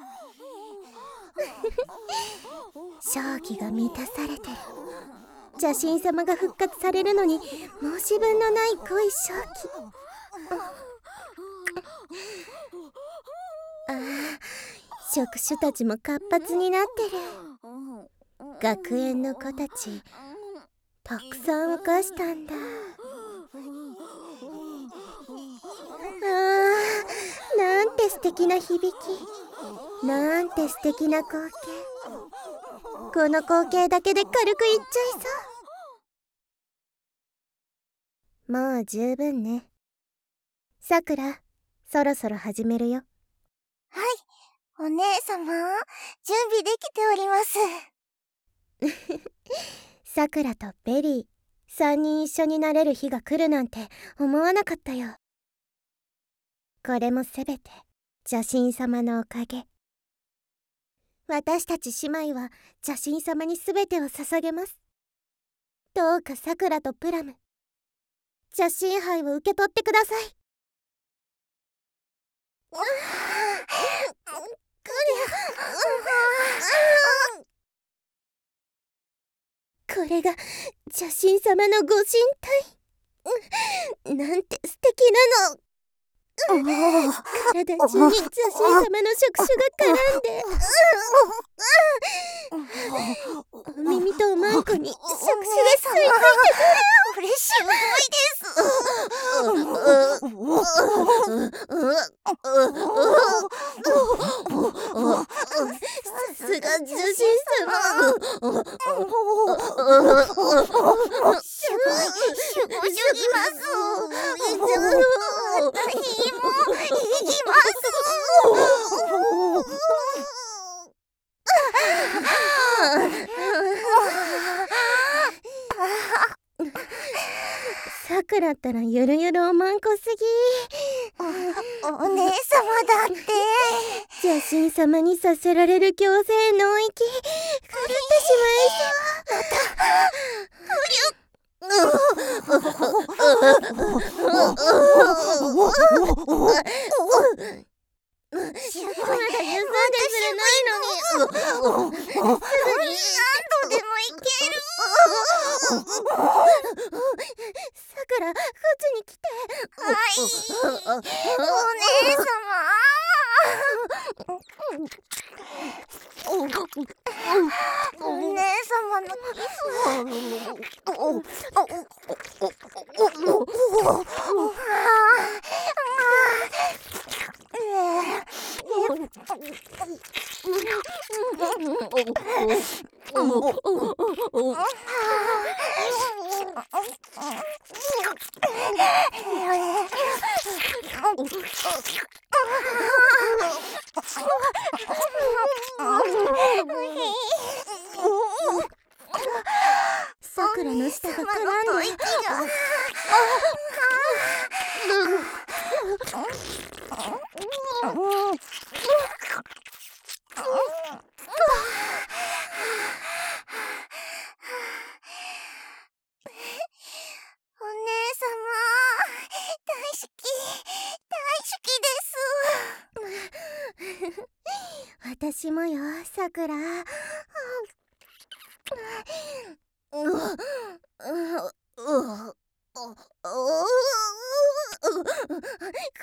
正気が満たされてる。邪神様が復活されるのに申し分のない恋正気。ああ、職種たちも活発になってる。学園の子たちたくさん犯したんだ。なんて素敵な響き、なんて素敵な光景。この光景だけで軽く言っちゃいそう。もう十分ね。さくら、そろそろ始めるよ。 はい、お姉様、準備できております。 さくらとベリー、3人一緒になれる日が来るなんて思わなかったよ。これもすべて邪神様のおかげ。私たち姉妹は邪神様にすべてを捧げます。どうかさくらとプラム、邪神杯を受け取ってください。これが邪神様のご神体。なんて素敵なの。体中に邪神様の触手が絡んで、お耳とおまんこに触手が吸い付いてこれすごいです。 さすが邪神様。 すごすぎます。私も行きます。 さくらったらゆるゆるおまんこすぎ。 お姉様だって邪神様にさせられる強制脳域、狂ってしまいまだ休んでするないのに、すぐに何度でもいける。 さくら、こっちに来て。 はい、お姉様。お姉様のキス。 さくらの舌が絡んで、 お姉様、大好きです。 私もよ、さくら。ごめんなさい。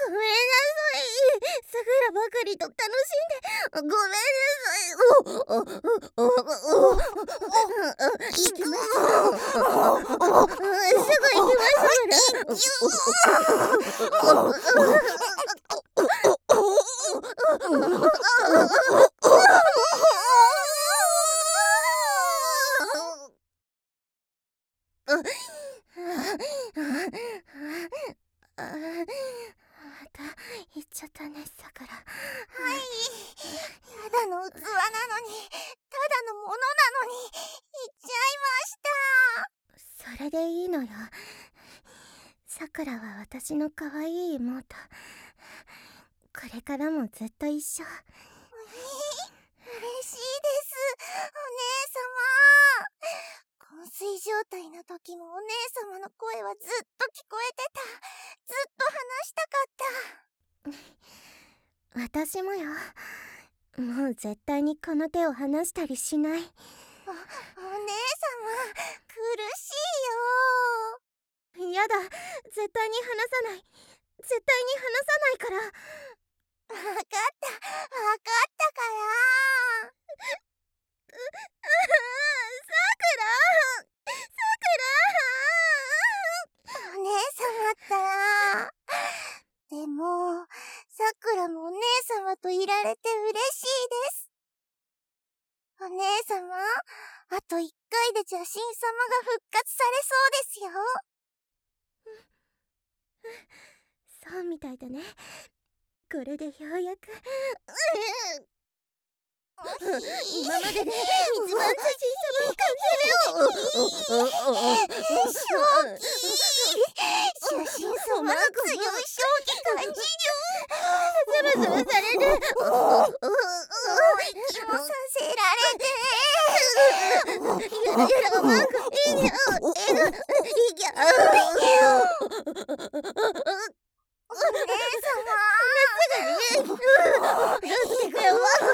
さくらばかりと楽しんでごめんなさい。行きましょう。すぐ行きましょまた行っちゃったね、さくら。 はい、ただの器なのに、ただのものなのに、行っちゃいました。 それでいいのよ。さくらは私の可愛い妹。これからもずっと一緒。 嬉しいです、お姉様。昏睡状態の時もお姉様の声はずっと聞こえてた。ずっと話したかった。 私もよ。 もう絶対にこの手を離したりしない。 お姉様、苦しいよ。 やだ、絶対に離さない。絶対に離さないから。 わかったから。お姉様ったら。でも、さくらもお姉様といられて嬉しいです。お姉様、あと1回で邪神様が復活されそうですよ。 そうみたいだね。これでようやく今までで一番邪神様を感邪神様の強い正気感じる。ズルズルされる。 息もさせられて。 ゆるゆる甘くいいにゃいぎゃお姉様、 すぐにいくよ。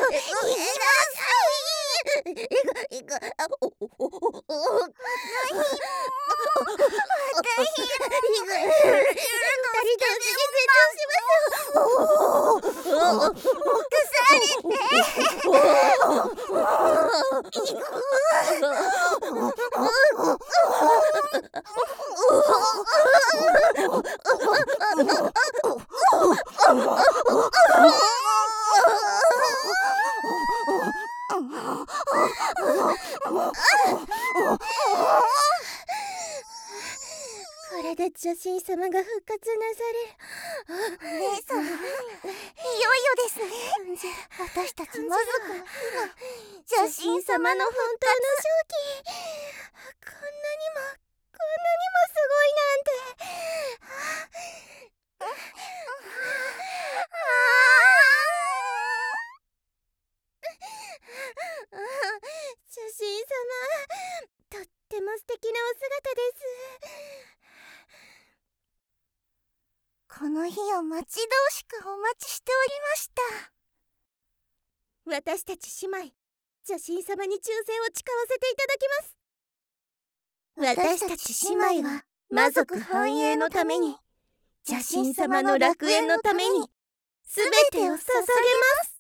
これで邪神様が復活なされる。 お姉様、いよいよですね。私たち魔族の邪神様の本当の正気。こんなにもすごいなんて。邪神様、とっても素敵なお姿です。 この日を待ち遠しくお待ちしておりました。 私たち姉妹、邪神様に忠誠を誓わせていただきます。私たち姉妹は魔族繁栄のために、邪神様の楽園のために、すべてを捧げます。